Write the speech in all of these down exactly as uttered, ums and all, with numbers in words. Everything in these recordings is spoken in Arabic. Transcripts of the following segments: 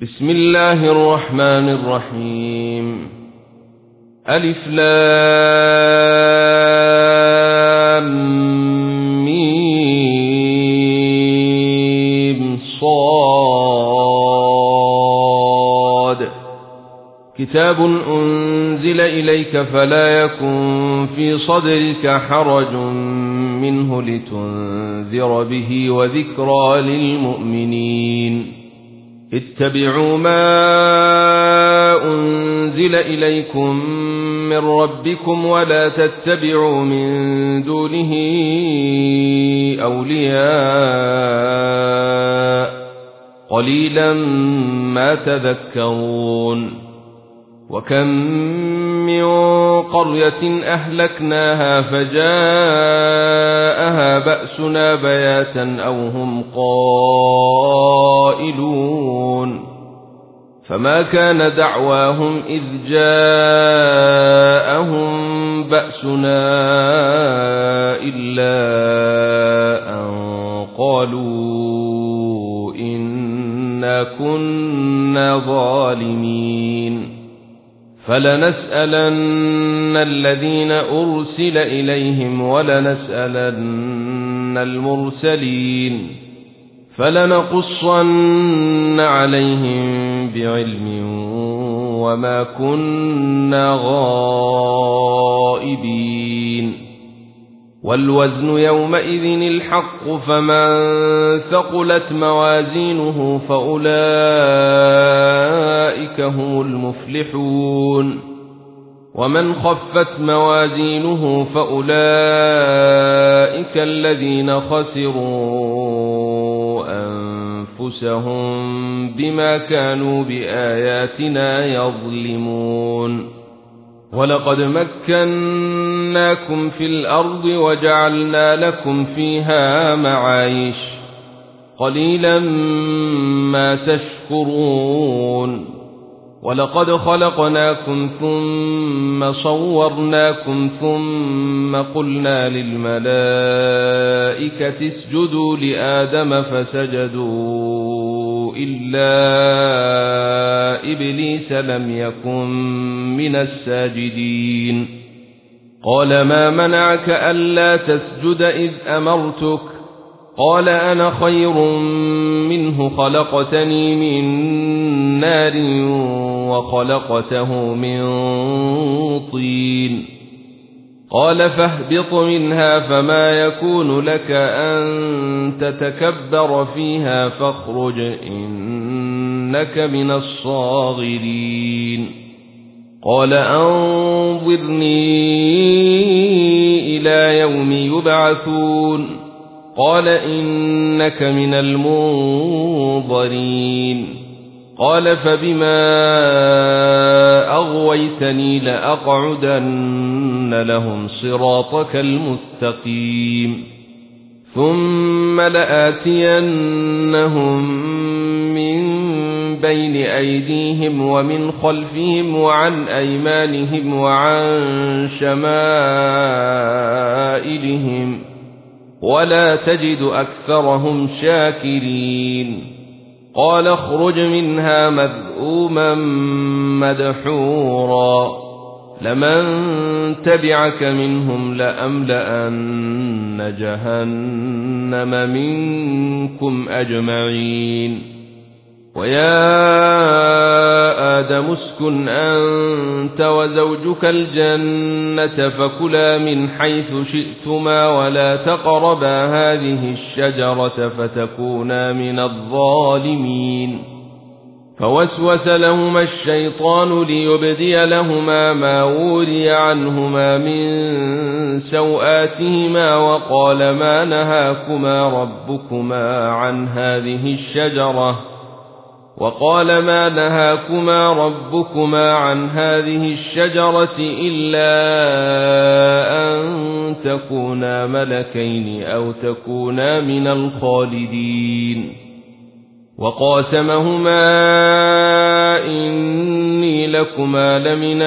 بسم الله الرحمن الرحيم. ألف لام ميم صاد. كتاب أنزل إليك فلا يكن في صدرك حرج منه لتنذر به وذكرى للمؤمنين. اتبعوا ما أنزل إليكم من ربكم ولا تتبعوا من دونه أولياء قليلا ما تذكرون. وكم من قرية أهلكناها فجاءها بأسنا بياتا أو هم قائلون. فما كان دعواهم إذ جاءهم بأسنا إلا أن قالوا إنا كنا ظالمين. فلنسألن الذين أرسل إليهم ولنسألن المرسلين فلنقصن عليهم بعلم وما كنا غائبين. والوزن يومئذ الحق فمن ثقلت موازينه فأولئك هم المفلحون. ومن خفت موازينه فأولئك الذين خسروا أنفسهم بما كانوا بآياتنا يظلمون. ولقد مكناكم في الأرض وجعلنا لكم فيها معايش قليلا ما تشكرون. ولقد خلقناكم ثم صورناكم ثم قلنا للملائكة اسجدوا لآدم فسجدوا إلا إبليس لم يكن من الساجدين. قال ما منعك ألا تسجد إذ أمرتك؟ قال أنا خير منه خلقتني من نار وخلقته من طين. قال فاهبط منها فما يكون لك أن تتكبر فيها فاخرج إنك من الصاغرين. قال أنظرني إلى يوم يبعثون. قال إنك من المنظرين. قال فبما أغويتني لأقعدن لهم صراطك المستقيم ثم لآتينهم من بين أيديهم ومن خلفهم وعن أيمانهم وعن شمائلهم ولا تجد أكثرهم شاكرين. قال اخرج منها مذءوما مدحورا لمن تبعك منهم لأملأن جهنم منكم أجمعين. ويا آدم اسكن أنت وزوجك الجنة فكلا من حيث شئتما ولا تقربا هذه الشجرة فتكونا من الظالمين. فوسوس لهما الشيطان ليبدي لهما ما وري عنهما من سوآتهما وقال ما نهاكما ربكما عن هذه الشجرة وقال ما نهاكما ربكما عن هذه الشجرة إلا أن تكونا ملكين أو تكونا من الخالدين. وقاسمهما إني لكما لمن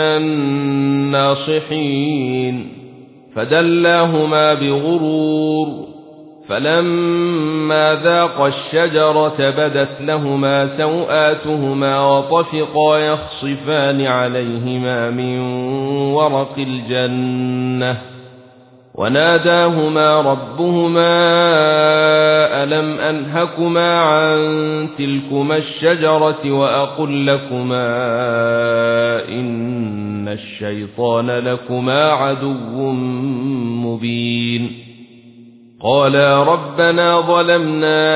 الناصحين فدلاهما بغرور فلما ذاقا الشجرة بدت لهما سوآتهما وطفقا يخصفان عليهما من ورق الجنة وناداهما ربهما ألم أنهكما عن تلكما الشجرة وأقل لكما إن الشيطان لكما عدو مبين قالا ربنا ظلمنا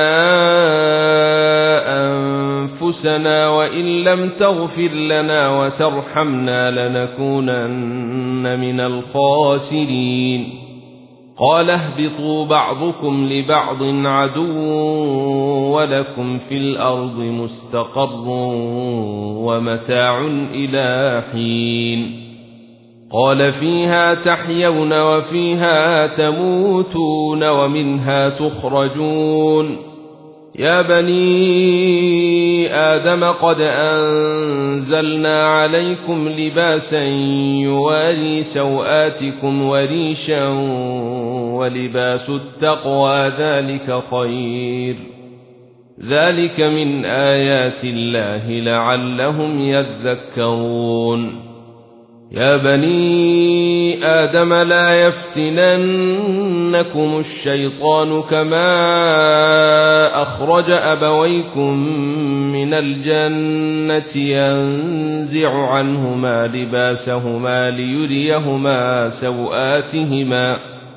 أنفسنا وإن لم تغفر لنا وترحمنا لنكونن من الخاسرين قال اهبطوا بعضكم لبعض عدو ولكم في الأرض مستقر ومتاع إلى حين قال فيها تحيون وفيها تموتون ومنها تخرجون يا بني آدم قد أنزلنا عليكم لباسا يواري سوآتكم وريشا ولباس التقوى ذلك خير ذلك من آيات الله لعلهم يذكرون يا بني آدم لا يفتننكم الشيطان كما أخرج أبويكم من الجنة ينزع عنهما لباسهما ليريهما سوآتهما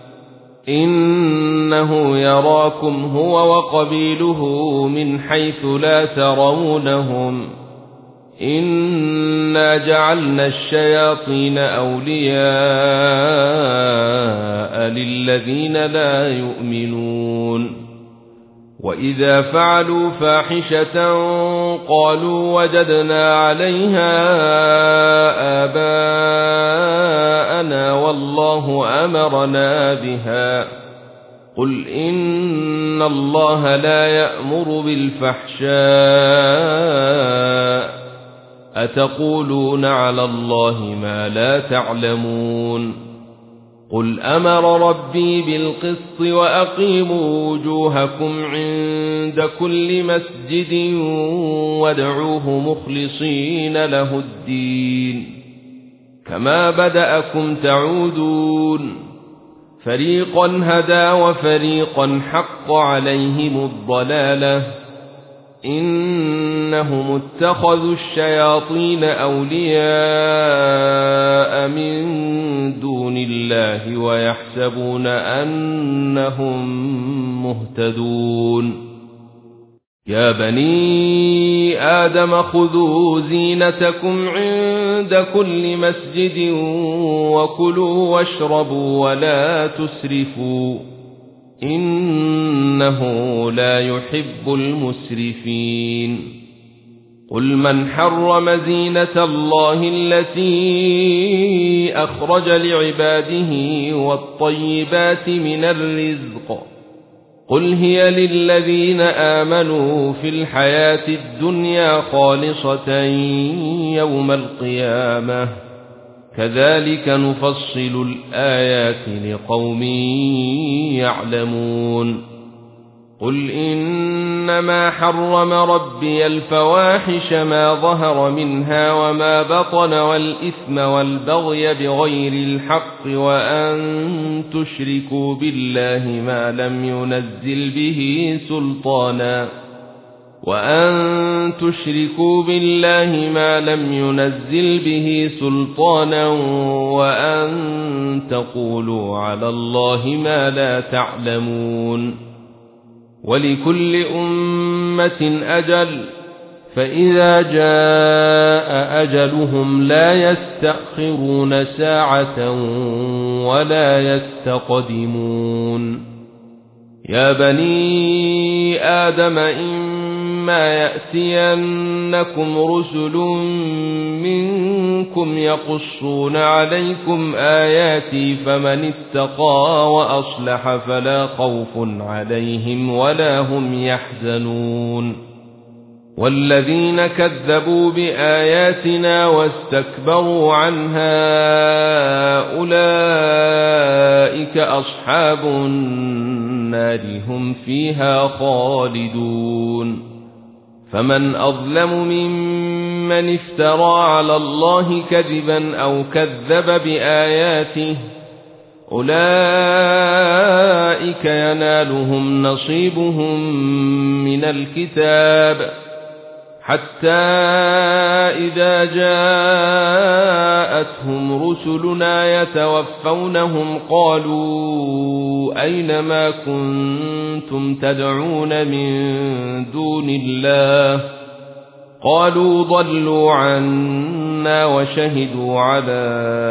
إنه يراكم هو وقبيله من حيث لا ترونهم إنا جعلنا الشياطين أولياء للذين لا يؤمنون وإذا فعلوا فاحشة قالوا وجدنا عليها آباءنا والله أمرنا بها قل إن الله لا يأمر بالفحشاء أتقولون على الله ما لا تعلمون قل أمر ربي بالقسط وأقيموا وجوهكم عند كل مسجد وادعوه مخلصين له الدين كما بدأكم تعودون فريقا هدى وفريقا حق عليهم الضلالة إنهم اتخذوا الشياطين أولياء من دون الله ويحسبون أنهم مهتدون يا بني آدم خذوا زينتكم عند كل مسجد وكلوا واشربوا ولا تسرفوا إنه لا يحب المسرفين قل من حرم زينة الله التي أخرج لعباده والطيبات من الرزق قل هي للذين آمنوا في الحياة الدنيا خالصة يوم القيامة كذلك نفصل الآيات لقوم يعلمون قل إنما حرم ربي الفواحش ما ظهر منها وما بطن والإثم والبغي بغير الحق وأن تشركوا بالله ما لم ينزل به سلطانا وأن تشركوا بالله ما لم ينزل به سلطانا وأن تقولوا على الله ما لا تعلمون ولكل أمة أجل فإذا جاء أجلهم لا يستأخرون ساعة ولا يستقدمون يا بني آدم إما يأتينكم رسل منكم يقصون عليكم آياتي فمن اتقى وأصلح فلا خوف عليهم ولا هم يحزنون والذين كذبوا بآياتنا واستكبروا عنها أولئك أصحاب النار هم فيها خالدون فمن أظلم ممن افترى على الله كذبا أو كذب بآياته أولئك ينالهم نصيبهم من الكتاب حتى إذا جاءتهم رسلنا يتوفونهم قالوا أين ما كنتم تدعون من دون الله قالوا ضلوا عنا وشهدوا على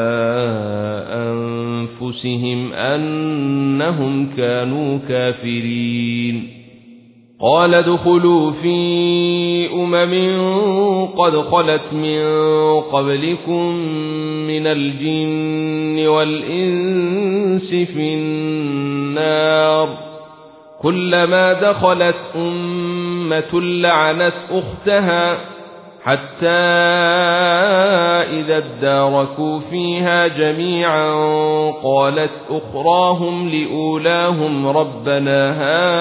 أنفسهم أنهم كانوا كافرين قال ادخلوا في أمم قد خلت من قبلكم من الجن والإنس في النار كلما دخلت أمة لعنت أختها حتى إذا اداركوا فيها جميعا قالت أخراهم لأولاهم ربنا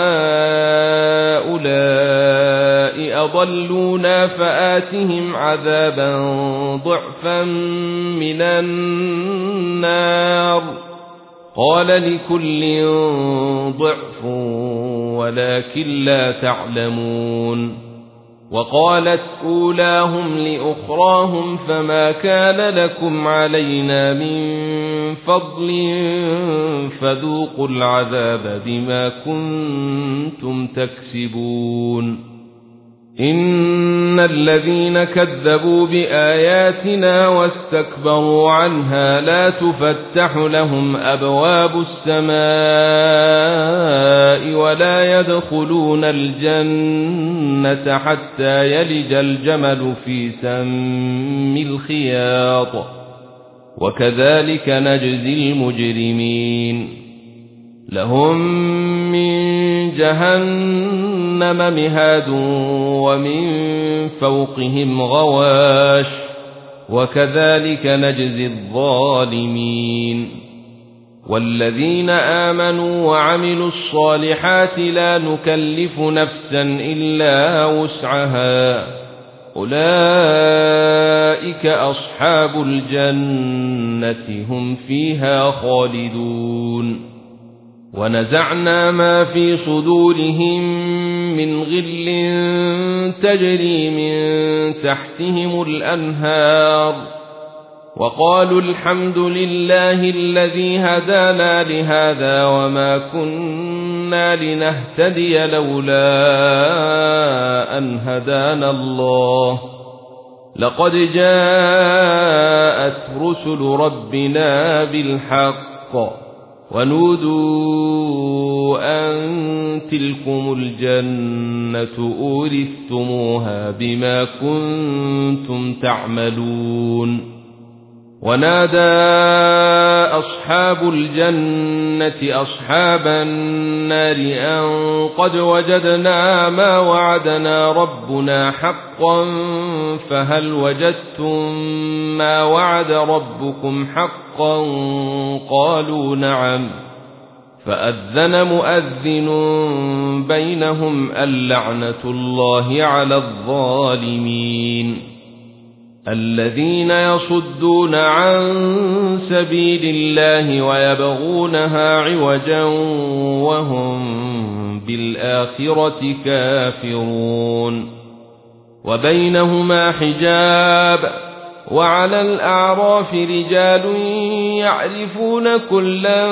هؤلاء أضلونا فآتهم عذابا ضعفا من النار قال لكل ضعف ولكن لا تعلمون وقالت أولاهم لأخراهم فما كان لكم علينا من فضل فذوقوا العذاب بما كنتم تكسبون إن الذين كذبوا بآياتنا واستكبروا عنها لا تفتح لهم أبواب السماء ولا يدخلون الجنة حتى يلج الجمل في سم الخياط وكذلك نجزي المجرمين لهم من جهنم مهاد ومن فوقهم غواش وكذلك نجزي الظالمين والذين آمنوا وعملوا الصالحات لا نكلف نفسا إلا وسعها أولئك أصحاب الجنة هم فيها خالدون ونزعنا ما في صدورهم من غل تجري من تحتهم الأنهار وقالوا الحمد لله الذي هدانا لهذا وما كنا لنهتدي لولا أن هدانا الله لقد جاءت رسل ربنا بالحق ونودوا أن تلكم الجنة أورثتموها بما كنتم تعملون ونادى أصحاب الجنة أصحاب النار أن قد وجدنا ما وعدنا ربنا حقا فهل وجدتم ما وعد ربكم حقا قالوا نعم فأذن مؤذن بينهم اللعنة الله على الظالمين الذين يصدون عن سبيل الله ويبغونها عوجا وهم بالآخرة كافرون وبينهما حجاب وعلى الأعراف رجال يعرفون كلا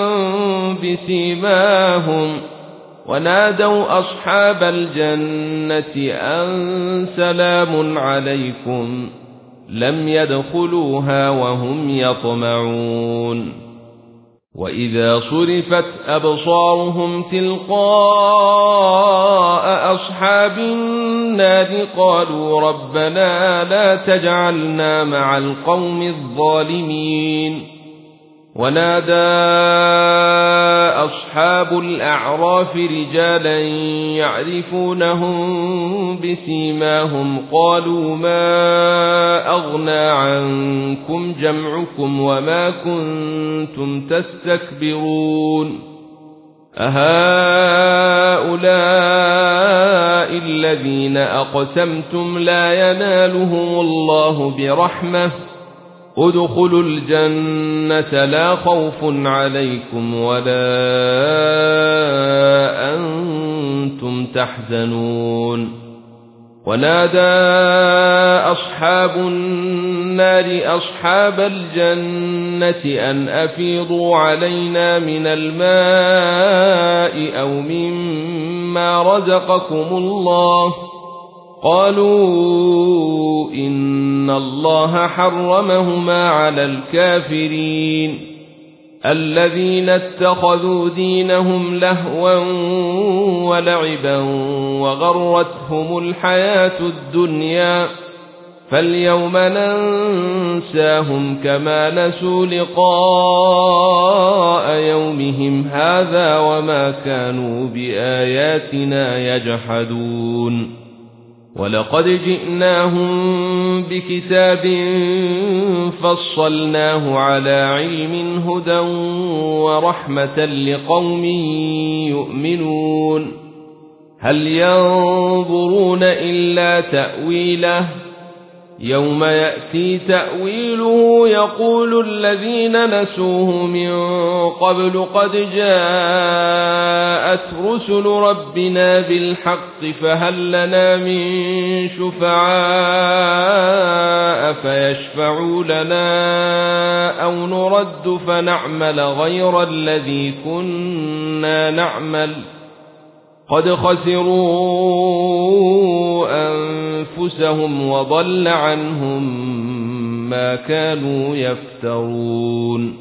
بسيماهم ونادوا أصحاب الجنة أن سلام عليكم لم يدخلوها وهم يطمعون وإذا صرفت أبصارهم تلقاء أصحاب النار قالوا ربنا لا تجعلنا مع القوم الظالمين ونادى أصحاب الأعراف رجالا يعرفونهم بسيماهم قالوا ما أغنى عنكم جمعكم وما كنتم تستكبرون أهؤلاء الذين أقسمتم لا ينالهم الله برحمة ادخلوا الجنة لا خوف عليكم ولا أنتم تحزنون ونادى أصحاب النار أصحاب الجنة أن أفيضوا علينا من الماء أو مما رزقكم الله قالوا إن الله حرمهما على الكافرين الذين اتخذوا دينهم لهوا ولعبا وغرتهم الحياة الدنيا فاليوم ننساهم كما نسوا لقاء يومهم هذا وما كانوا بآياتنا يجحدون ولقد جئناهم بكتاب فصلناه على علم هدى ورحمة لقوم يؤمنون هل ينظرون إلا تأويله يوم يأتي تأويله يقول الذين نسوه من قبل قد جاءت رسل ربنا بالحق فهل لنا من شفعاء فيشفعوا لنا أو نرد فنعمل غير الذي كنا نعمل قد خسروا أنفسهم وضل عنهم ما كانوا يفترون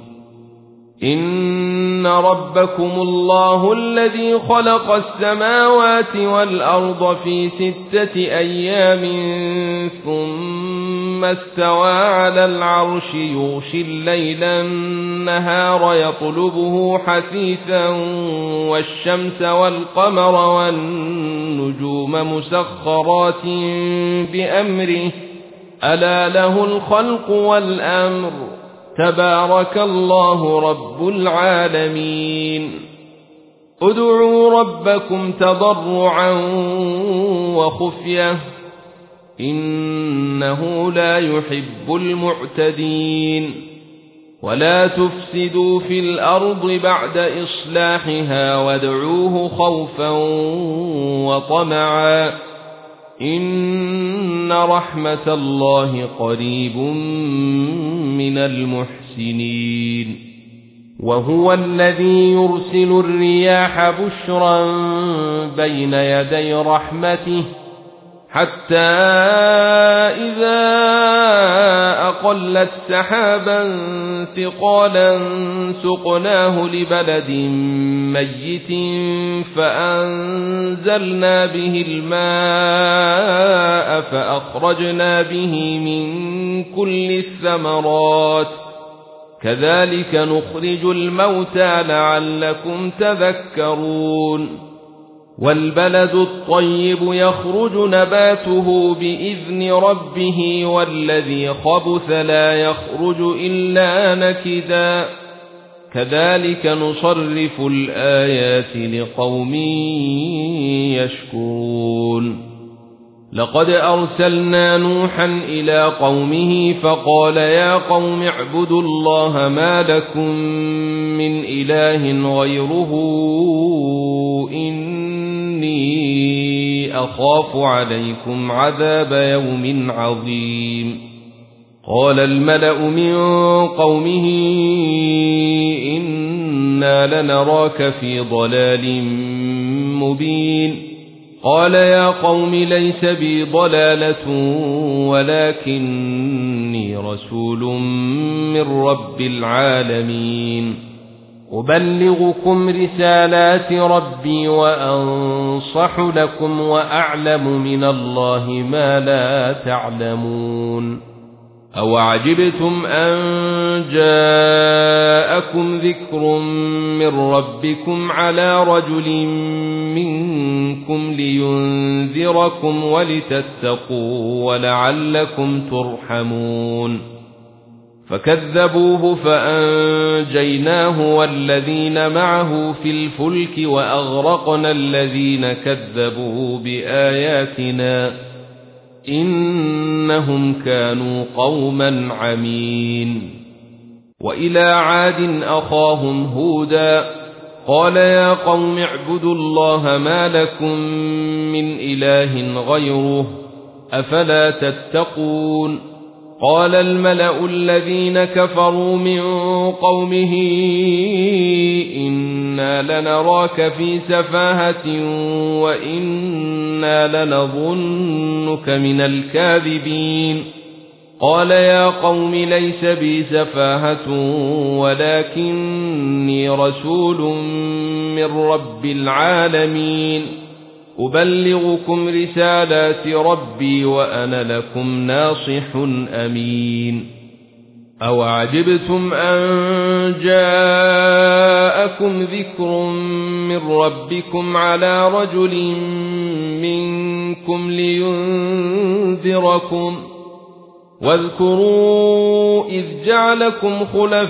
إن ربكم الله الذي خلق السماوات والأرض في ستة أيام ثم استوى على العرش يغشي الليل النهار يطلبه حثيثا والشمس والقمر والنجوم مسخرات بأمره ألا له الخلق والأمر تبارك الله رب العالمين ادعوا ربكم تضرعا وخفية إنه لا يحب المعتدين ولا تفسدوا في الأرض بعد إصلاحها وادعوه خوفا وطمعا إن رحمة الله قريب من المحسنين وهو الذي يرسل الرياح بشرا بين يدي رحمته حتى إذا أقلت سحابا ثقالا سقناه لبلد ميت فأنزلنا به الماء فأخرجنا به من كل الثمرات كذلك نخرج الموتى لعلكم تذكرون والبلد الطيب يخرج نباته بإذن ربه والذي خبث لا يخرج إلا نكدا كذلك نصرف الآيات لقوم يشكرون لقد أرسلنا نوحا إلى قومه فقال يا قوم اعبدوا الله ما لكم من إله غيره إني أخاف عليكم عذاب يوم عظيم قال الملأ من قومه إنا لنراك في ضلال مبين قال يا قوم ليس بي ضلالة ولكني رسول من رب العالمين أبلغكم رسالات ربي وأنصح لكم وأعلم من الله ما لا تعلمون أوعجبتم أن جاءكم ذكر من ربكم على رجل منكم لينذركم ولتتقوا ولعلكم ترحمون فكذبوه فأنجيناه والذين معه في الفلك وأغرقنا الذين كذبوا بآياتنا إنهم كانوا قوما عمين وإلى عاد أخاهم هودا قال يا قوم اعبدوا الله ما لكم من إله غيره أفلا تتقون قال الملأ الذين كفروا من قومه إنا لنراك في سفاهة وإنا لنظنك من الكاذبين قال يا قوم ليس بي سفاهة ولكني رسول من رب العالمين أبلغكم رسالات ربي وأنا لكم ناصح أمين أوعجبتم أن جاءكم ذكر من ربكم على رجل منكم لينذركم واذكروا إذ جعلكم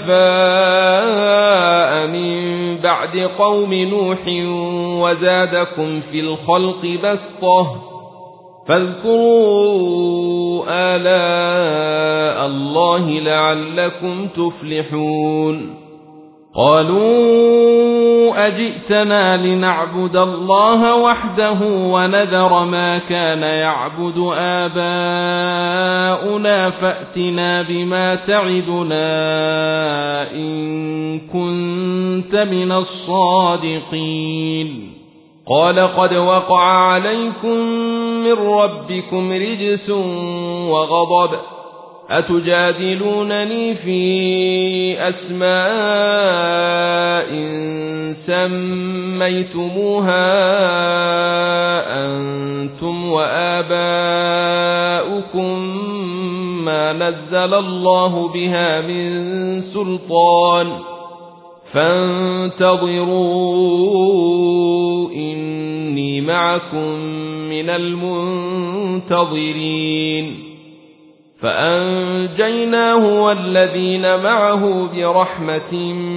خلفاء من بعد قوم نوح وزادكم في الخلق بسطة فاذكروا آلاء الله لعلكم تفلحون قالوا أجئتنا لنعبد الله وحده ونذر ما كان يعبد آباؤنا فأتنا بما تعدنا إن كنت من الصادقين قال قد وقع عليكم من ربكم رجس وغضب أتجادلونني في أسماء سميتموها أنتم وآباؤكم ما نزل الله بها من سلطان فانتظروا إني معكم من المنتظرين فأنجيناه والذين معه برحمة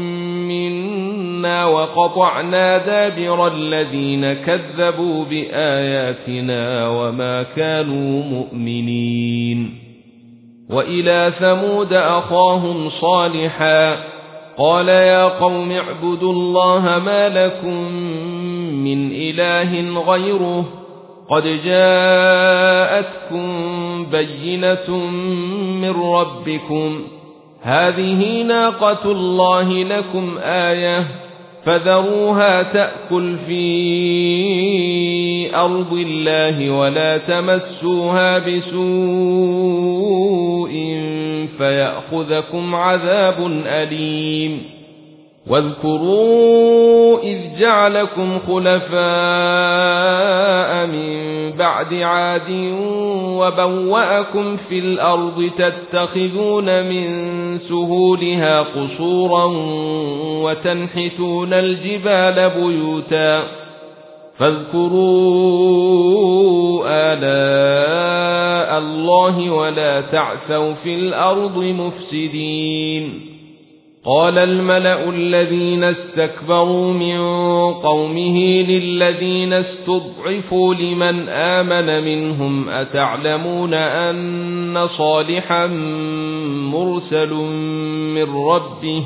منا وقطعنا دابر الذين كذبوا بآياتنا وما كانوا مؤمنين وإلى ثمود أخاهم صالحا قال يا قوم اعبدوا الله ما لكم من إله غيره قد جاءتكم بينة من ربكم هذه ناقة الله لكم آية فذروها تأكل في أرض الله ولا تمسوها بسوء فيأخذكم عذاب أليم واذكروا إذ جعلكم خلفاء من بعد عاد وبوأكم في الأرض تتخذون من سهولها قصورا وتنحتون الجبال بيوتا فاذكروا آلاء الله ولا تعثوا في الأرض مفسدين قال الملأ الذين استكبروا من قومه للذين استضعفوا لمن آمن منهم أتعلمون أن صالحا مرسل من ربه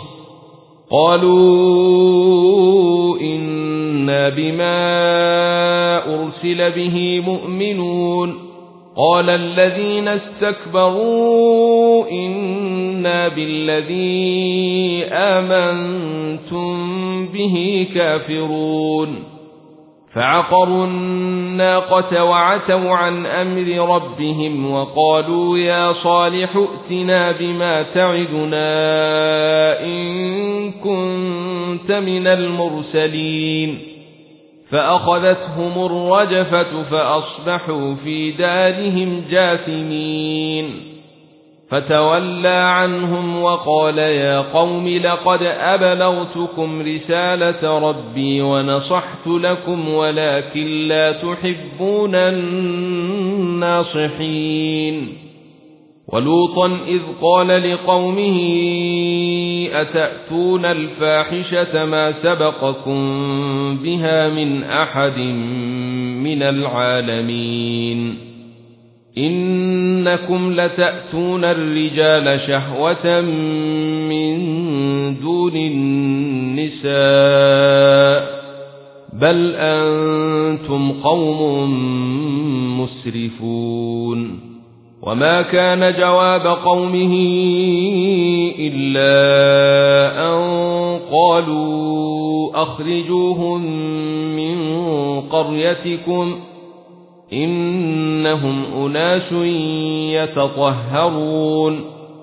قالوا إنا بما أرسل به مؤمنون قال الذين استكبروا إنا بالذي آمنتم به كافرون فعقروا الناقة وعتوا عن أمر ربهم وقالوا يا صالح ائتنا بما تعدنا إن كنت من المرسلين فأخذتهم الرجفة فأصبحوا في دارهم جاثمين فتولى عنهم وقال يا قوم لقد أبلغتكم رسالة ربي ونصحت لكم ولكن لا تحبون الناصحين. ولوطا إذ قال لقومه أتأتون الفاحشة ما سبقكم بها من أحد من العالمين إنكم لتأتون الرجال شهوة من دون النساء بل أنتم قوم مسرفون. وما كان جواب قومه إلا أن قالوا أخرجوهم من قريتكم إنهم أناس يتطهرون.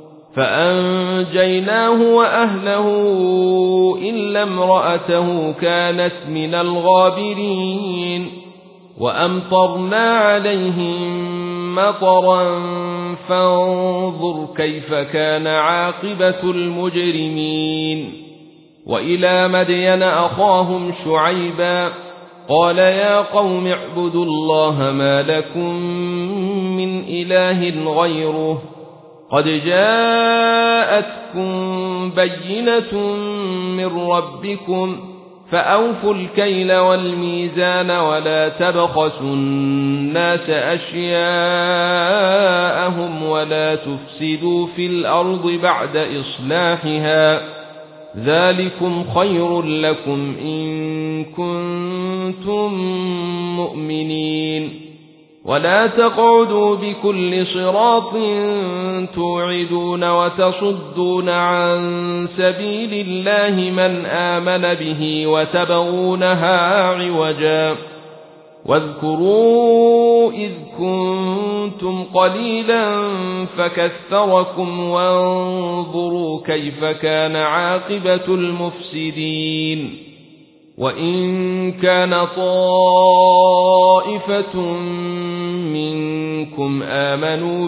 فأنجيناه وأهله إلا امرأته كانت من الغابرين. وأمطرنا عليهم مطرا فانظر كيف كان عاقبة المجرمين. وإلى مدين أخاهم شعيبا قال يا قوم اعبدوا الله ما لكم من إله غيره قد جاءتكم بينة من ربكم فأوفوا الكيل والميزان ولا تبخسوا الناس أشياءهم ولا تفسدوا في الأرض بعد إصلاحها ذلكم خير لكم إن كنتم مؤمنين. ولا تقعدوا بكل صراط توعدون وتصدون عن سبيل الله من آمن به وتبغونها عوجا. واذكروا إذ كنتم قليلا فكثركم وانظروا كيف كان عاقبة المفسدين. وإن كان طائفة منكم آمنوا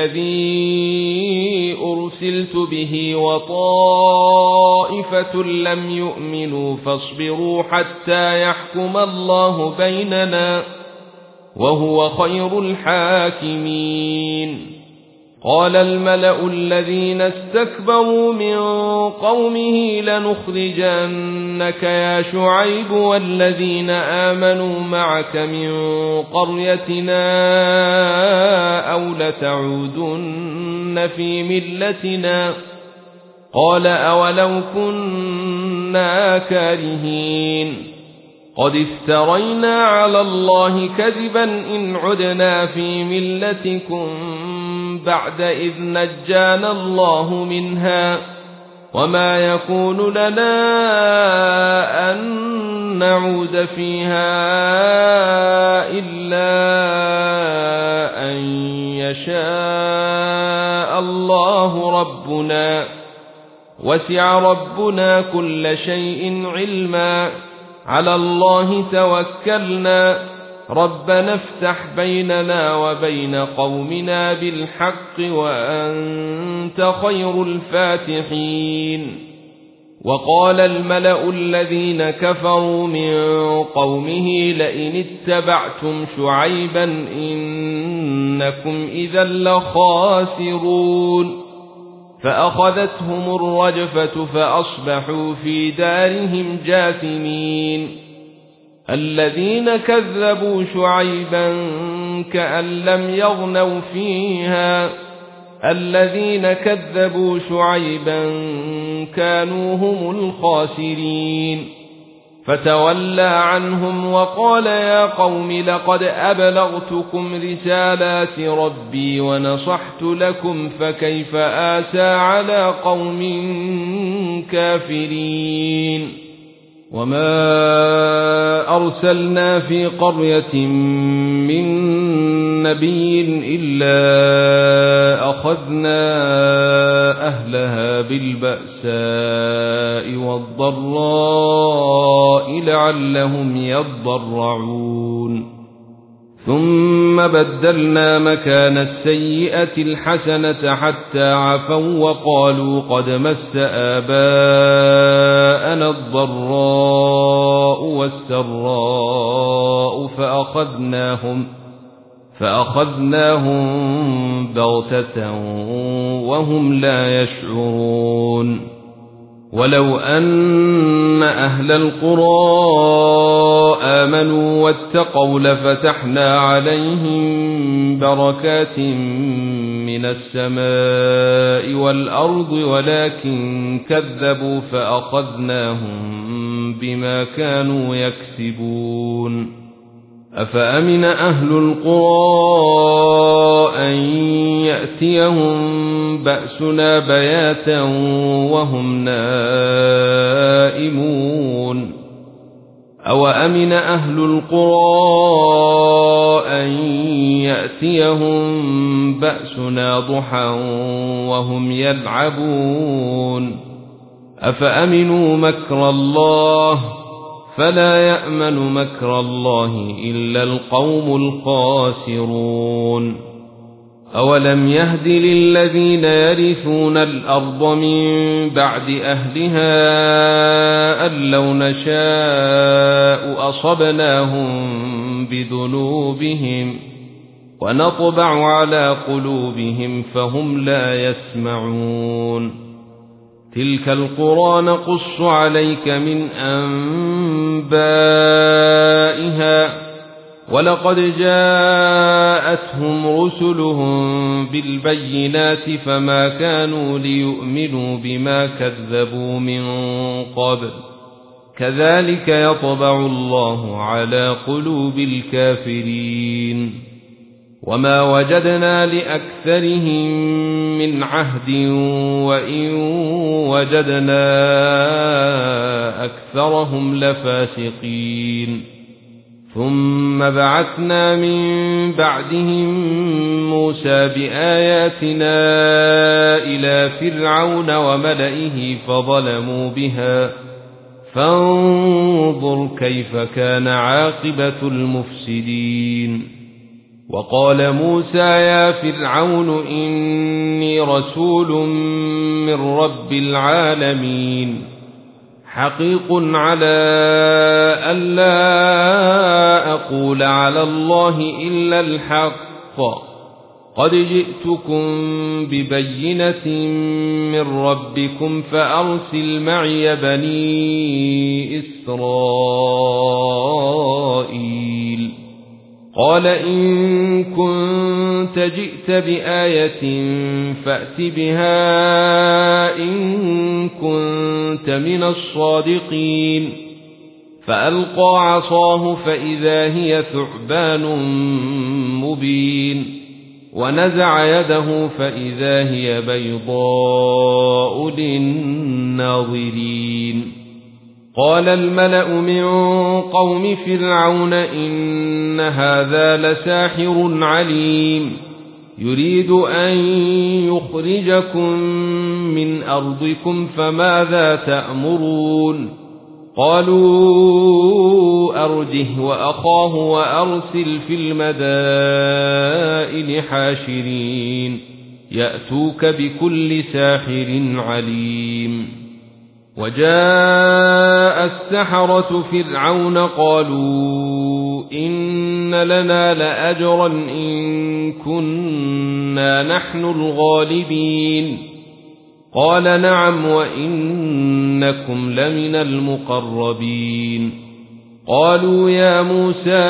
بالذي أرسلت به وطائفة لم يؤمنوا فاصبروا حتى يحكم الله بيننا وهو خير الحاكمين. قال الملأ الذين استكبروا من قومه لنخرجنك يا شعيب والذين آمنوا معك من قريتنا أو لتعودن في ملتنا قال أولو كنا كارهين قد افترينا على الله كذبا إن عدنا في ملتكم بعد إذ نجانا الله منها وما يكون لنا أن نعود فيها إلا أن يشاء الله ربنا وسع ربنا كل شيء علما على الله توكلنا ربنا افتح بيننا وبين قومنا بالحق وأنت خير الفاتحين. وقال الملأ الذين كفروا من قومه لئن اتبعتم شعيبا إنكم إذا لخاسرون. فأخذتهم الرجفة فأصبحوا في دارهم جاثمين. الذين كذبوا شعيبا كأن لم يغنوا فيها الذين كذبوا شعيبا كانوا هم الخاسرين. فتولى عنهم وقال يا قوم لقد أبلغتكم رسالات ربي ونصحت لكم فكيف آسى على قوم كافرين. وما أرسلنا في قرية من نبي إلا أخذنا أهلها بالبأساء والضراء لعلهم يضرعون. ثم بدلنا مكان السيئة الحسنة حتى عفوا وقالوا قد مس آباءنا الضراء والسراء فأخذناهم فأخذناهم بغتة وهم لا يشعرون ولو أن أهل القرى آمنوا واتقوا لفتحنا عليهم بركات من السماء والأرض ولكن كذبوا فأخذناهم بما كانوا يكسبون أفأمن أهل القرى أن يأتيهم بأسنا بياتا وهم نائمون أو أمن أهل القرى أن يأتيهم بأسنا ضحى وهم يلعبون أفأمنوا مكر الله فلا يأمن مكر الله إلا القوم الخاسرون أولم يهد للذين يرثون الأرض من بعد أهلها أن لو نشاء أصبناهم بذنوبهم ونطبع على قلوبهم فهم لا يسمعون تلك القرى نقص عليك من أنبائها ولقد جاءتهم رسلهم بالبينات فما كانوا ليؤمنوا بما كذبوا من قبل كذلك يطبع الله على قلوب الكافرين وما وجدنا لأكثرهم من عهد وإن وجدنا أكثرهم لفاسقين ثم بعثنا من بعدهم موسى بآياتنا إلى فرعون وملئه فظلموا بها فانظر كيف كان عاقبة المفسدين وقال موسى يا فرعون إني رسول من رب العالمين حقيق على ألا أقول على الله إلا الحق قد جئتكم ببينة من ربكم فأرسل معي بني إسرائيل قال إن كنت جئت بآية فأت بها إن كنت من الصادقين فألقى عصاه فإذا هي ثعبان مبين ونزع يده فإذا هي بيضاء للناظرين قال الملأ من قوم فرعون إن هذا لساحر عليم يريد أن يخرجكم من أرضكم فماذا تأمرون قالوا أرجه وأخاه وأرسل في المدائن حاشرين يأتوك بكل ساحر عليم وجاء السحرة فرعون قالوا إن لنا لأجرا إن كنا نحن الغالبين قال نعم وإنكم لمن المقربين قالوا يا موسى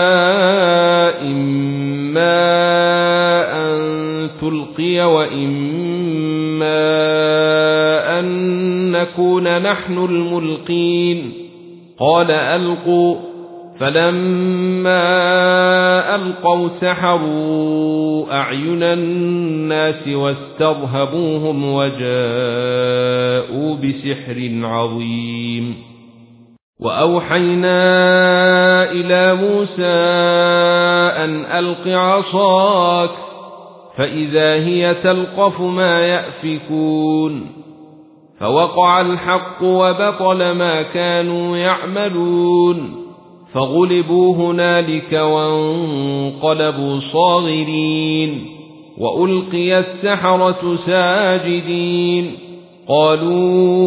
إما أن تلقي وإما أن نكون نحن الملقين قال ألقوا فلما ألقوا سحروا أعين الناس واسترهبوهم وجاءوا بسحر عظيم وأوحينا إلى موسى أن ألق عصاك فإذا هي تلقف ما يأفكون فوقع الحق وبطل ما كانوا يعملون فغلبوا هنالك وانقلبوا صاغرين وألقي السحرة ساجدين قالوا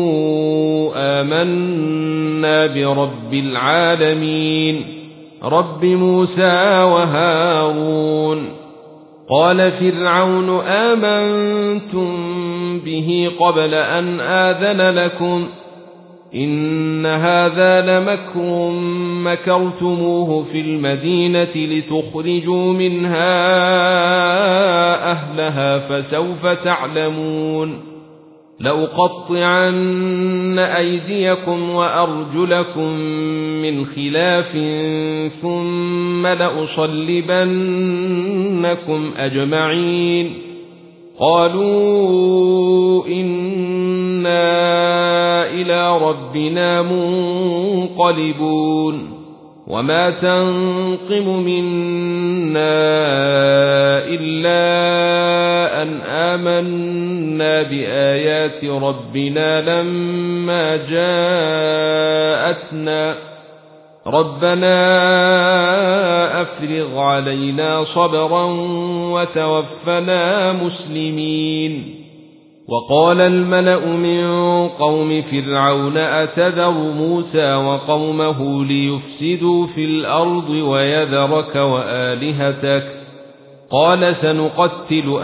آمنا برب العالمين رب موسى وهارون. قال فرعون آمنتم به قبل أن آذن لكم إن هذا لمكر مكرتموه في المدينة لتخرجوا منها أهلها فسوف تعلمون لأقطعن أيديكم وأرجلكم من خلاف ثم لأصلبنكم أجمعين. قالوا إنا إلى ربنا منقلبون وما تنقم منا إلا أن آمنا بآيات ربنا لما جاءتنا ربنا أفرغ علينا صبرا وتوفنا مسلمين. وقال الملأ من قوم فرعون أتذر موسى وقومه ليفسدوا في الأرض ويذرك وآلهتك قال سنقتل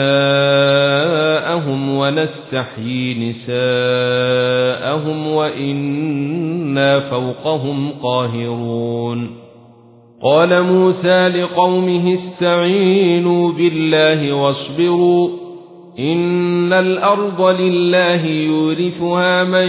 أبناءهم ونستحيي نساءهم وإنا فوقهم قاهرون. قال موسى لقومه استعينوا بالله واصبروا إن الأرض لله يورثها من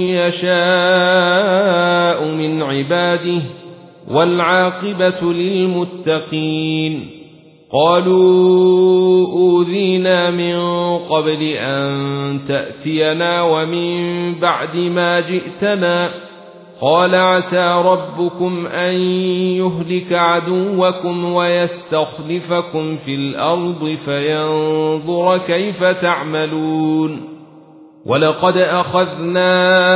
يشاء من عباده والعاقبة للمتقين. قالوا أوذينا من قبل أن تأتينا ومن بعد ما جئتنا قال عسى ربكم أن يهلك عدوكم ويستخلفكم في الأرض فينظر كيف تعملون. ولقد أخذنا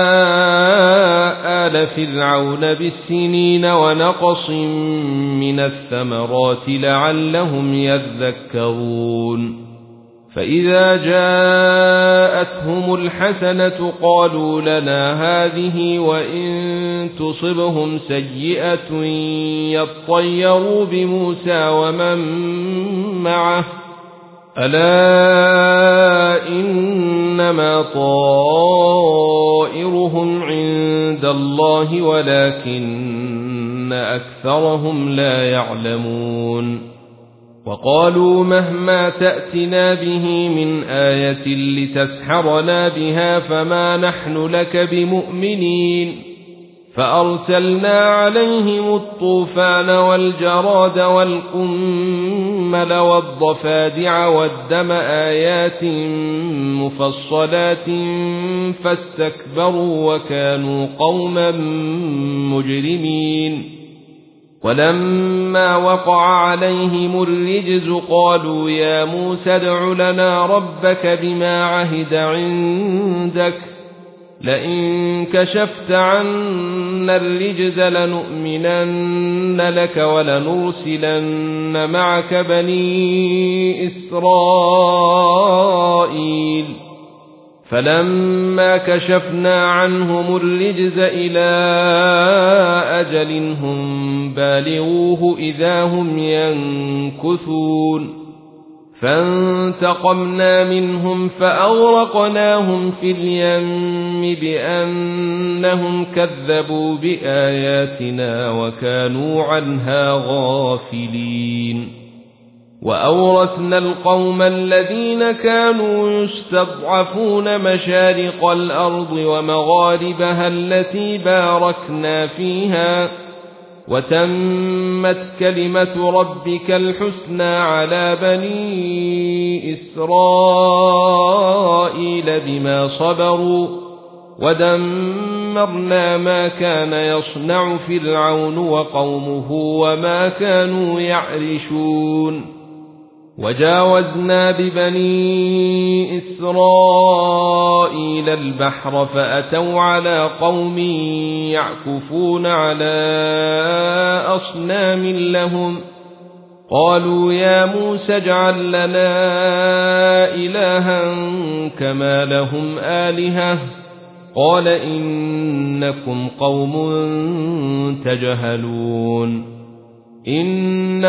آل فرعون بالسنين ونقص من الثمرات لعلهم يذكرون. فإذا جاءتهم الحسنة قالوا لنا هذه وإن تصبهم سيئة يطيروا بموسى ومن معه ألا إنما طائرهم عند الله ولكن أكثرهم لا يعلمون. وقالوا مهما تأتنا به من آية لتسحرنا بها فما نحن لك بمؤمنين. فأرسلنا عليهم الطوفان والجراد والقمل والضفادع والدم آيات مفصلات فاستكبروا وكانوا قوما مجرمين. ولما وقع عليهم الرجز قالوا يا موسى ادع لنا ربك بما عهد عندك لئن كشفت عنا الرجز لنؤمنن لك ولنرسلن معك بني إسرائيل. فلما كشفنا عنهم الرجز إلى أجل هم بالغوه إذا هم ينكثون. فانتقمنا منهم فأغرقناهم في اليم بأنهم كذبوا بآياتنا وكانوا عنها غافلين. وأورثنا القوم الذين كانوا يستضعفون مشارق الأرض ومغاربها التي باركنا فيها وتمت كلمة ربك الحسنى على بني إسرائيل بما صبروا ودمرنا ما كان يصنع فرعون وقومه وما كانوا يعرشون. وجاوزنا ببني إسرائيل البحر فأتوا على قوم يعكفون على أصنام لهم قالوا يا موسى اجعل لنا إلها كما لهم آلهة قال إنكم قوم تجهلون إن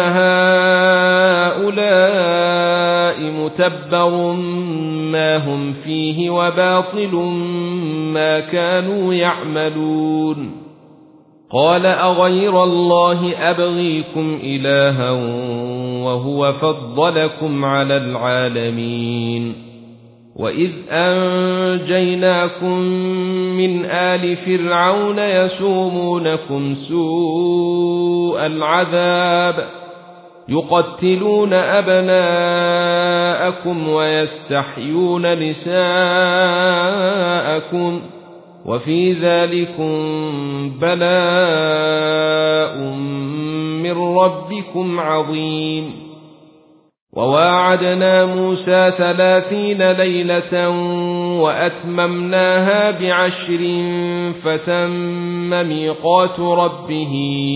هؤلاء متبر ما هم فيه وباطل ما كانوا يعملون قال أغير الله أبغيكم إلها وهو فضلكم على العالمين وإذ أنجيناكم من آل فرعون يسومونكم سوء العذاب يقتلون أبناءكم ويستحيون نساءكم وفي ذلكم بلاء من ربكم عظيم وواعدنا موسى ثلاثين ليلة وأتممناها بعشر فتم ميقات ربه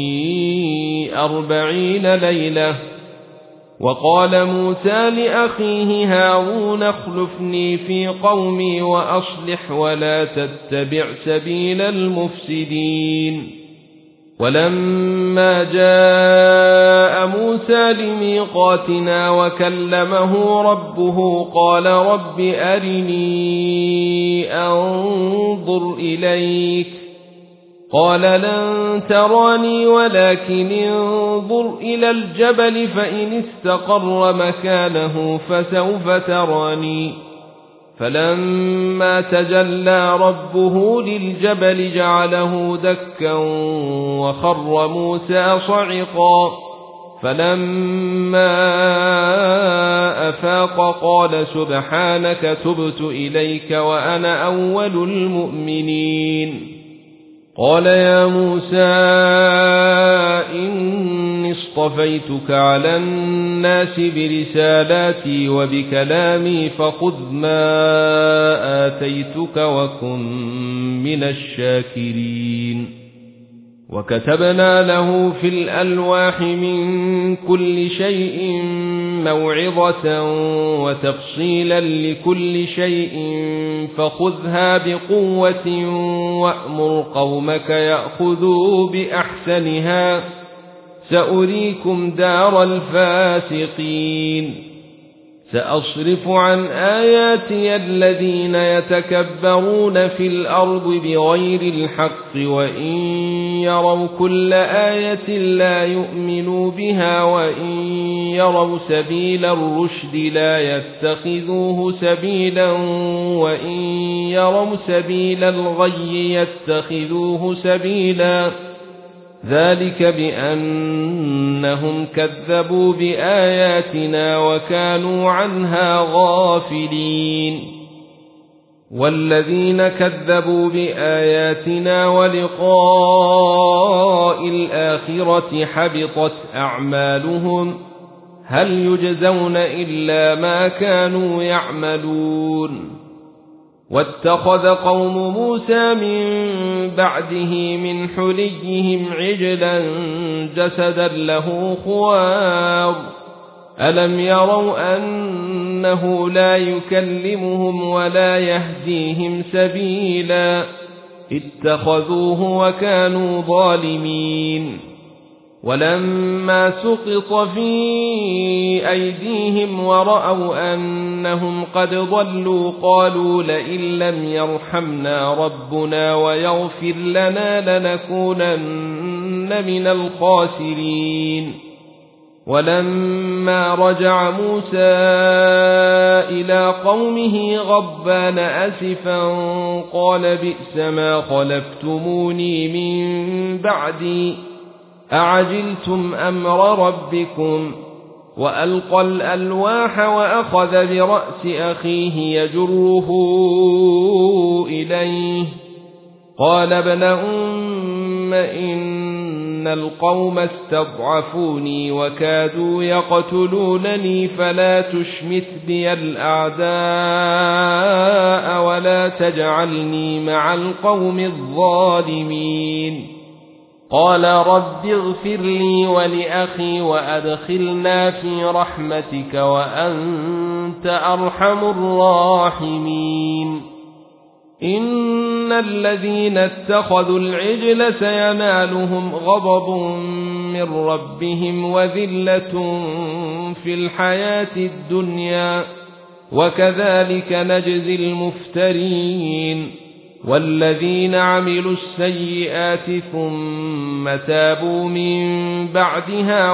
أربعين ليلة وقال موسى لأخيه هارون اخلفني في قومي وأصلح ولا تتبع سبيل المفسدين ولما جاء موسى لميقاتنا وكلمه ربه قال رب أرني أنظر إليك قال لن تراني ولكن انظر إلى الجبل فإن استقر مكانه فسوف تراني فلما تجلى ربه للجبل جعله دكا وخر موسى صعقا فلما أفاق قال سبحانك تبت إليك وأنا أول المؤمنين قال يا موسى إني اصطفيتك على الناس برسالاتي وبكلامي فخذ ما آتيتك وكن من الشاكرين وكتبنا له في الألواح من كل شيء موعظة وتفصيلا لكل شيء فخذها بقوة وأمر قومك يأخذوا بأحسنها سأريكم دار الفاسقين سأصرف عن آياتي الذين يتكبرون في الأرض بغير الحق وإن يروا كل آية لا يؤمنوا بها وإن يروا سبيل الرشد لا يتخذوه سبيلا وإن يروا سبيل الغي يتخذوه سبيلا ذلك بأنهم كذبوا بآياتنا وكانوا عنها غافلين والذين كذبوا بآياتنا ولقاء الآخرة حبطت أعمالهم هل يجزون إلا ما كانوا يعملون واتخذ قوم موسى من بعده من حليهم عجلا جسدا له خوار ألم يروا أنه لا يكلمهم ولا يهديهم سبيلا اتخذوه وكانوا ظالمين ولما سقط في أيديهم ورأوا أنهم قد ضلوا قالوا لئن لم يرحمنا ربنا ويغفر لنا لنكونن من الخاسرين ولما رجع موسى إلى قومه غضبان أسفا قال بئس ما خلفتموني من بعدي أعجلتم أمر ربكم وألقى الألواح وأخذ برأس أخيه يجره إليه قال ابن أم إن القوم استضعفوني وكادوا يقتلونني فلا تشمت بي الأعداء ولا تجعلني مع القوم الظالمين. قال رب اغفر لي ولأخي وأدخلنا في رحمتك وأنت أرحم الراحمين. إن الذين اتخذوا العجل سينالهم غضب من ربهم وذلة في الحياة الدنيا وكذلك نجزي المفترين. والذين عملوا السيئات ثم تابوا من بعدها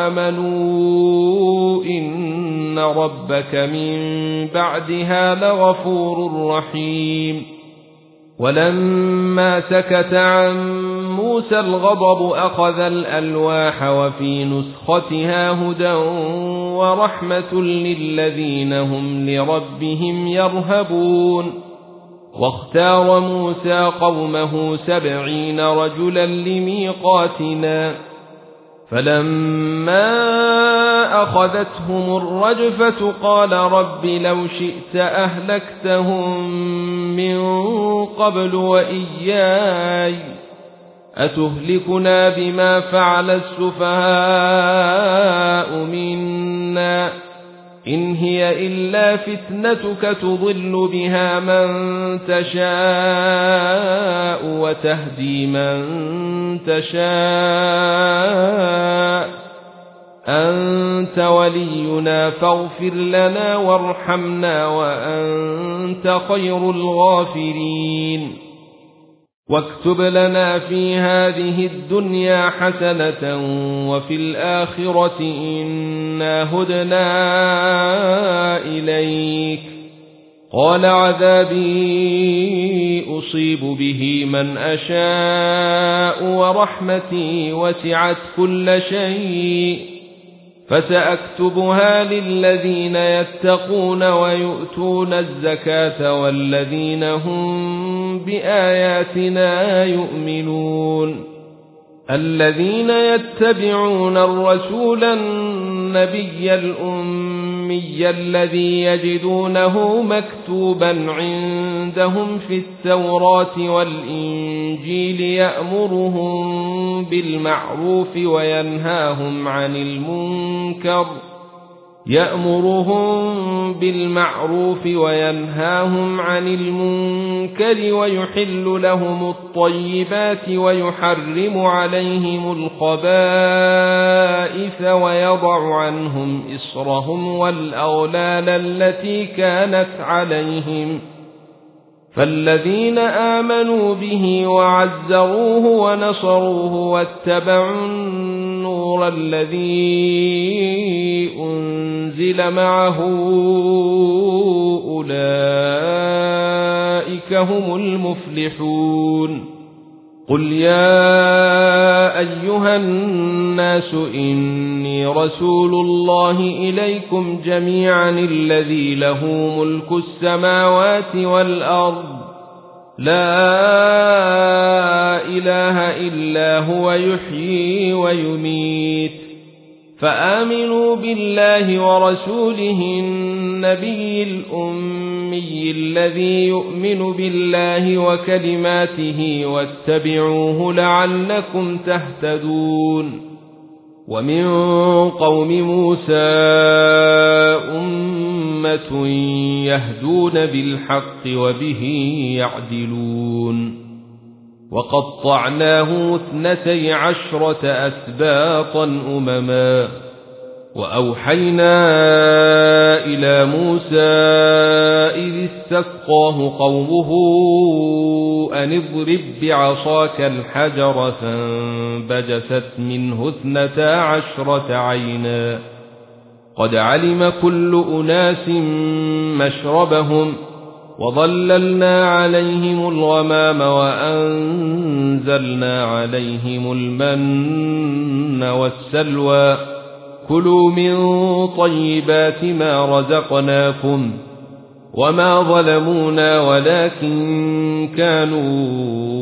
وآمنوا إن ربك من بعدها لغفور رحيم. ولما سكت عن موسى الغضب أخذ الألواح وفي نسختها هدى ورحمة للذين هم لربهم يرهبون. واختار موسى قومه سبعين رجلا لميقاتنا فلما أخذتهم الرجفة قال رب لو شئت أهلكتهم من قبل وإياي أتهلكنا بما فعل السفهاء منا إن هي إلا فتنتك تضل بها من تشاء وتهدي من تشاء أنت ولينا فاغفر لنا وارحمنا وأنت خير الغافرين. واكتب لنا في هذه الدنيا حسنة وفي الآخرة إنا هدنا إليك. قال عذابي أصيب به من أشاء ورحمتي وسعت كل شيء فسأكتبها للذين يتقون ويؤتون الزكاة والذين هم بآياتنا يؤمنون. الذين يتبعون الرسول النبي الأمي الذي يجدونه مكتوبا عندهم في التوراة والإنجيل يأمرهم بالمعروف وينهاهم عن المنكر يأمرهم بالمعروف وينهاهم عن المنكر ويحل لهم الطيبات ويحرم عليهم الخبائث ويضع عنهم إصرهم والأغلال التي كانت عليهم. فالذين آمنوا به وعزروه ونصروه واتبعوا النور الذي أنزل معه أولئك هم المفلحون. قل يا أيها الناس إني رسول الله إليكم جميعا الذي له ملك السماوات والأرض لا إله إلا هو يحيي ويميت. فآمنوا بالله ورسوله النبي الأمي الذي يؤمن بالله وكلماته واتبعوه لعلكم تهتدون. ومن قوم موسى أمة يهدون بالحق وبه يعدلون. وقطعناه اثنتي عشرة أسباطا أمما وأوحينا إلى موسى إذ استسقاه قومه أن اضرب بعصاك الحجر فانبجست منه اثنتا عشرة عينا قد علم كل أناس مشربهم وظللنا عليهم الغمام وأنزلنا عليهم المن والسلوى كلوا من طيبات ما رزقناكم وما ظلمونا ولكن كانوا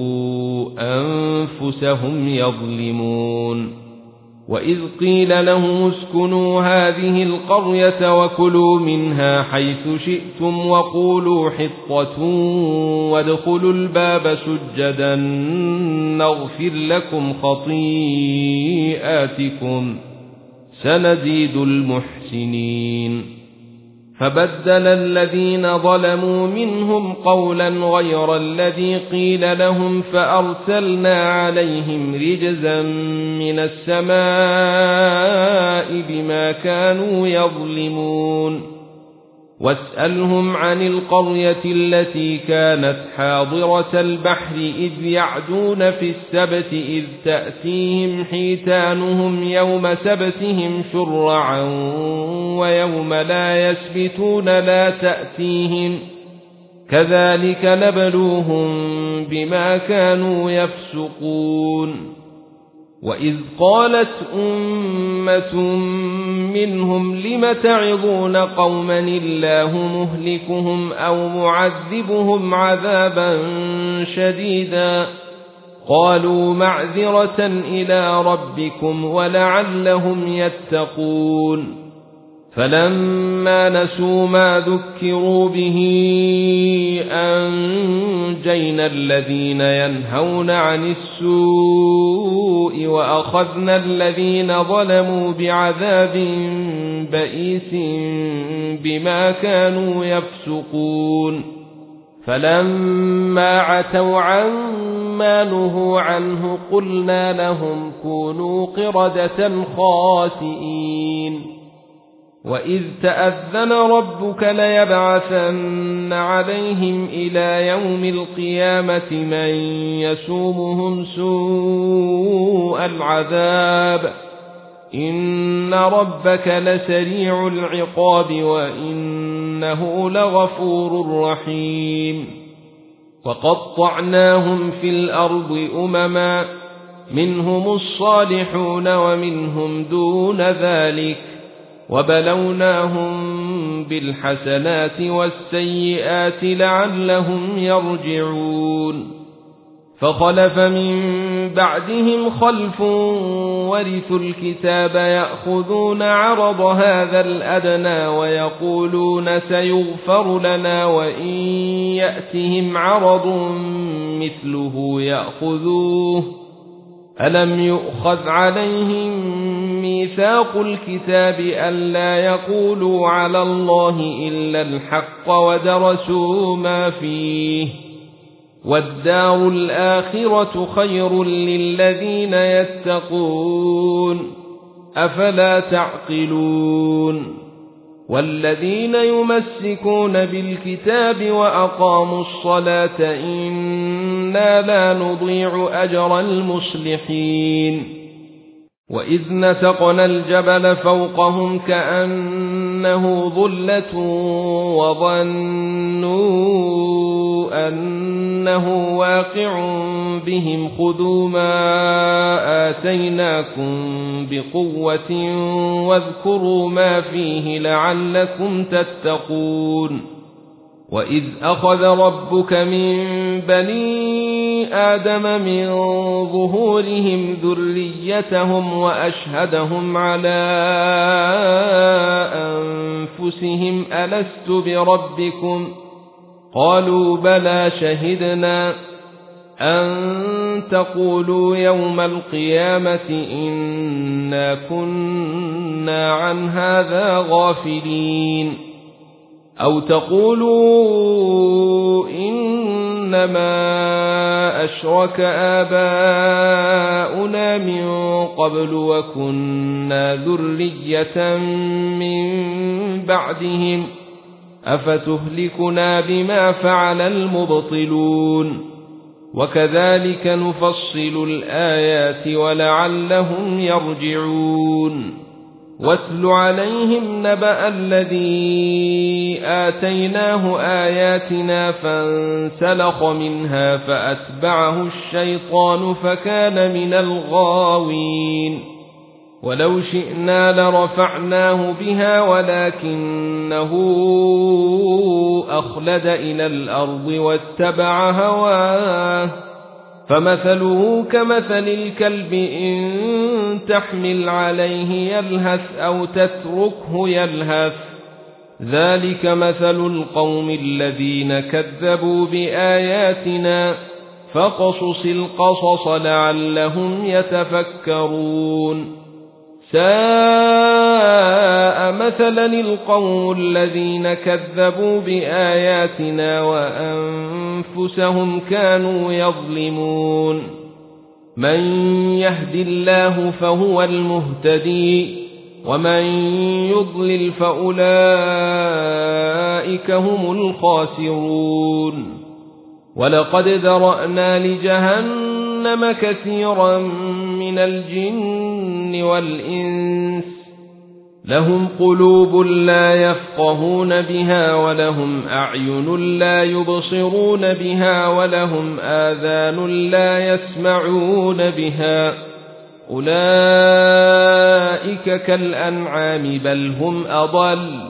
أنفسهم يظلمون وإذ قيل لهم اسكنوا هذه القرية وكلوا منها حيث شئتم وقولوا حطة وادخلوا الباب سجدا نغفر لكم خطيئاتكم سنزيد المحسنين فبدل الذين ظلموا منهم قولا غير الذي قيل لهم فأرسلنا عليهم رجزا من السماء بما كانوا يظلمون واسألهم عن القرية التي كانت حاضرة البحر إذ يعدون في السبت إذ تأتيهم حيتانهم يوم سبتهم شرعا ويوم لا يسبتون لا تأتيهم كذلك نبلوهم بما كانوا يفسقون وإذ قالت أمة منهم لم تعظون قوما الله مهلكهم أو معذبهم عذابا شديدا قالوا معذرة إلى ربكم ولعلهم يتقون فلما نسوا ما ذكروا به أنجينا الذين ينهون عن السوء وأخذنا الذين ظلموا بعذاب بئيس بما كانوا يفسقون فلما عتوا عما نهوا عنه قلنا لهم كونوا قردة خاسئين وإذ تأذن ربك ليبعثن عليهم إلى يوم القيامة من يسومهم سوء العذاب إن ربك لسريع العقاب وإنه لغفور رحيم وقطعناهم في الأرض أمما منهم الصالحون ومنهم دون ذلك وبلوناهم بالحسنات والسيئات لعلهم يرجعون فخلف من بعدهم خلف ورثوا الكتاب يأخذون عرض هذا الأدنى ويقولون سيغفر لنا وإن يأتهم عرض مثله يأخذوه ألم يؤخذ عليهم ميثاق الكتاب ألا يقولوا على الله إلا الحق ودرسوا ما فيه والدار الآخرة خير للذين يتقون أفلا تعقلون والذين يمسكون بالكتاب وأقاموا الصلاة إنا لا نضيع أجر المصلحين وإذ نتقنا الجبل فوقهم كأنه ظلة وظنوا أنه واقع بهم خذوا ما آتيناكم بقوة واذكروا ما فيه لعلكم تتقون وإذ أخذ ربك من بني آدم من ظهورهم ذريتهم وأشهدهم على أنفسهم ألست بربكم قالوا بلى شهدنا أن تقولوا يوم القيامة إنا كنا عن هذا غافلين أو تقولوا إنما أشرك آباؤنا من قبل وكنا ذرية من بعدهم أفتهلكنا بما فعل المبطلون وكذلك نفصل الآيات ولعلهم يرجعون واتل عليهم نبأ الذي آتيناه آياتنا فانسلخ منها فأتبعه الشيطان فكان من الغاوين ولو شئنا لرفعناه بها ولكنه أخلد إلى الأرض واتبع هواه فمثله كمثل الكلب إن تحمل عليه يلهث أو تتركه يلهث ذلك مثل القوم الذين كذبوا بآياتنا فاقصص القصص لعلهم يتفكرون ساء مثلا القوم الذين كذبوا بآياتنا وأنفسهم كانوا يظلمون من يهد الله فهو المهتدي ومن يضلل فأولئك هم الخاسرون ولقد ذرأنا لجهنم كثيرا من الجن والإنس لهم قلوب لا يفقهون بها ولهم أعين لا يبصرون بها ولهم آذان لا يسمعون بها أولئك كالأنعام بل هم أضل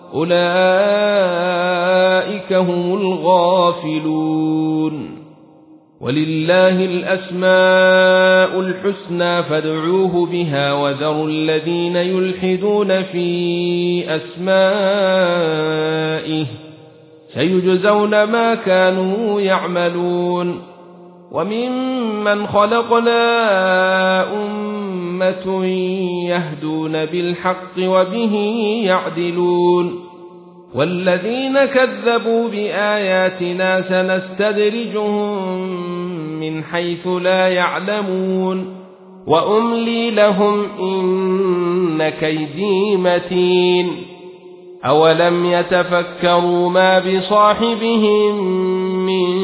أولئك هم الغافلون ولله الأسماء الحسنى فادعوه بها وذروا الذين يلحدون في أسمائه سيجزون ما كانوا يعملون وممن خلقنا أمة يهدون بالحق وبه يعدلون والذين كذبوا بآياتنا سنستدرجهم من حيث لا يعلمون وأملي لهم إن كيدي متين أولم يتفكروا ما بصاحبهم من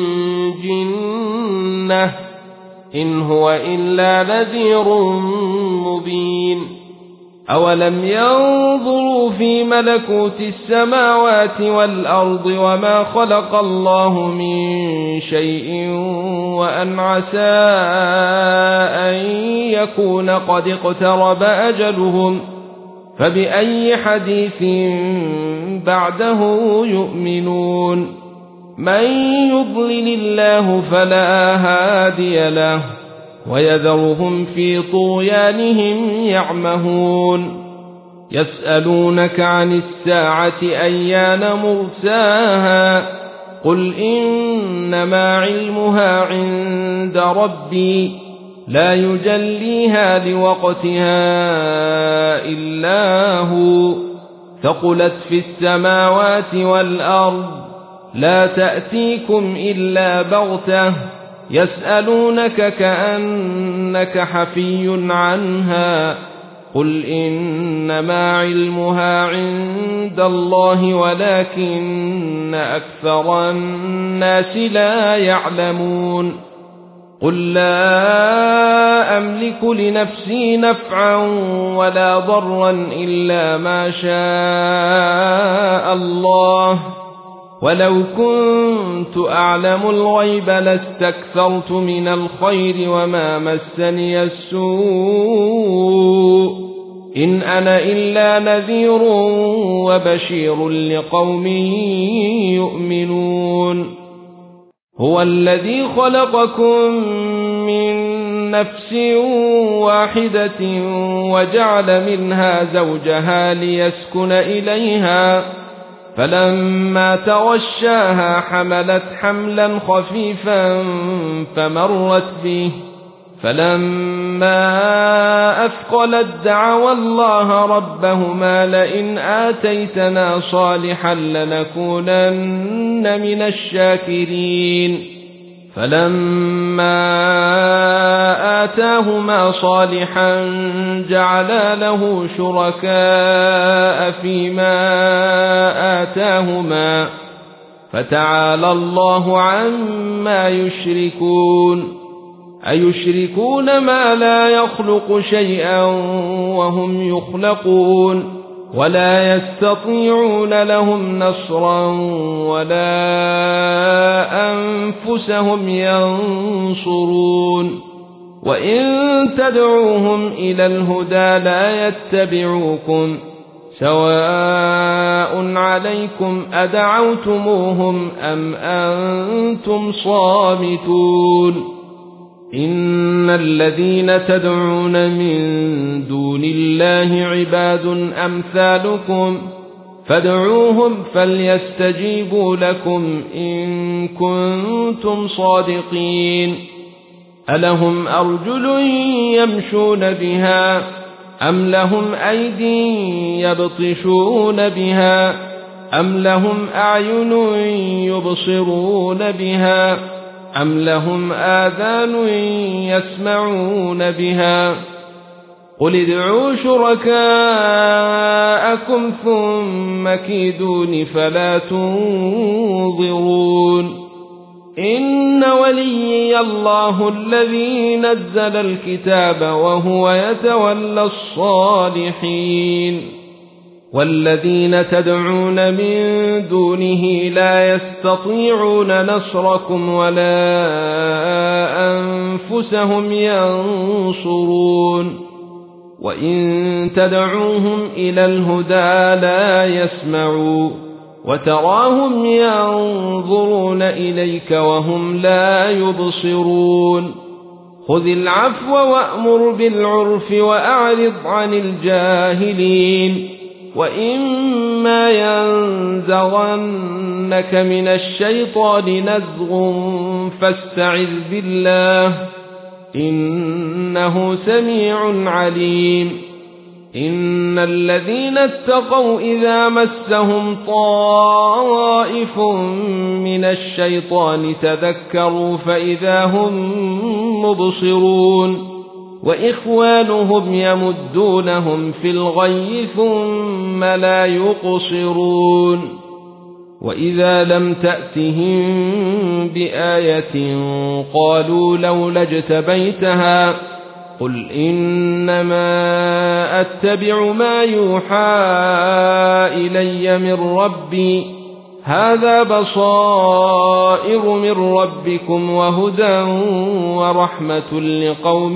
جنة إن هو إلا نذير مبين أولم ينظروا في ملكوت السماوات والأرض وما خلق الله من شيء وأن عسى أن يكون قد اقترب أجلهم فبأي حديث بعده يؤمنون من يضلل الله فلا هادي له ويذرهم في طغيانهم يعمهون يسألونك عن الساعة أيان مرساها قل إنما علمها عند ربي لا يجليها لوقتها إلا هو ثقلت في السماوات والأرض لا تأتيكم إلا بغتة يسألونك كأنك حفي عنها قل إنما علمها عند الله ولكن أكثر الناس لا يعلمون قل لا أملك لنفسي نفعا ولا ضرا إلا ما شاء الله ولو كنت أعلم الغيب لاستكثرت من الخير وما مسني السوء إن أنا إلا نذير وبشير لقوم يؤمنون هو الذي خلقكم من نفس واحدة وجعل منها زوجها ليسكن إليها فلما تغشاها حملت حملا خفيفا فمرت به فلما أثقلت دعوا الله ربهما لئن آتيتنا صالحا لنكونن من الشاكرين فلما آتاهما صالحا جعلا له شركاء فيما آتاهما فتعالى الله عما يشركون أيشركون ما لا يخلق شيئا وهم يخلقون ولا يستطيعون لهم نصرا ولا أنفسهم ينصرون وإن تدعوهم إلى الهدى لا يتبعوكم سواء عليكم أدعوتموهم أم أنتم صامتون إن الذين تدعون من دون الله عباد أمثالكم فادعوهم فليستجيبوا لكم إن كنتم صادقين ألهم أرجل يمشون بها أم لهم أيدي يبطشون بها أم لهم أعين يبصرون بها أم لهم آذان يسمعون بها قل ادعوا شركاءكم ثم كيدون فلا تنظرون إن وليي الله الذي نزل الكتاب وهو يتولى الصالحين والذين تدعون من دونه لا يستطيعون نصركم ولا أنفسهم ينصرون وإن تدعوهم إلى الهدى لا يسمعوا وتراهم ينظرون إليك وهم لا يبصرون خذ العفو وأمر بالعرف وأعرض عن الجاهلين وإما ينزغنك من الشيطان نزغ فاستعذ بالله إنه سميع عليم إن الذين اتقوا إذا مسهم طائف من الشيطان تذكروا فإذا هم مبصرون وإخوانهم يمدونهم في الغي ثم لا يقصرون وإذا لم تأتهم بآية قالوا لولا اجتبيتها قل إنما أتبع ما يوحى إلي من ربي هذا بصائر من ربكم وهدى ورحمة لقوم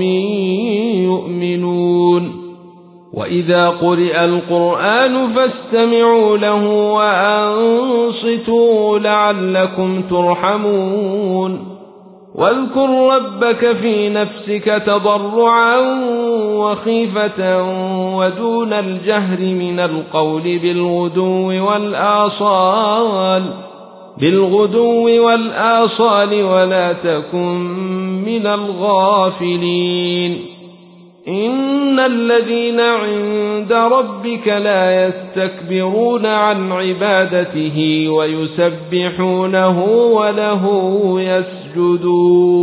يؤمنون وإذا قرئ القرآن فاستمعوا له وأنصتوا لعلكم ترحمون واذكر ربك في نفسك تضرعا وخيفة ودون الجهر من القول بالغدو والآصال بالغدو والآصال ولا تكن من الغافلين إن الذين عند ربك لا يستكبرون عن عبادته ويسبحونه وله يسجدون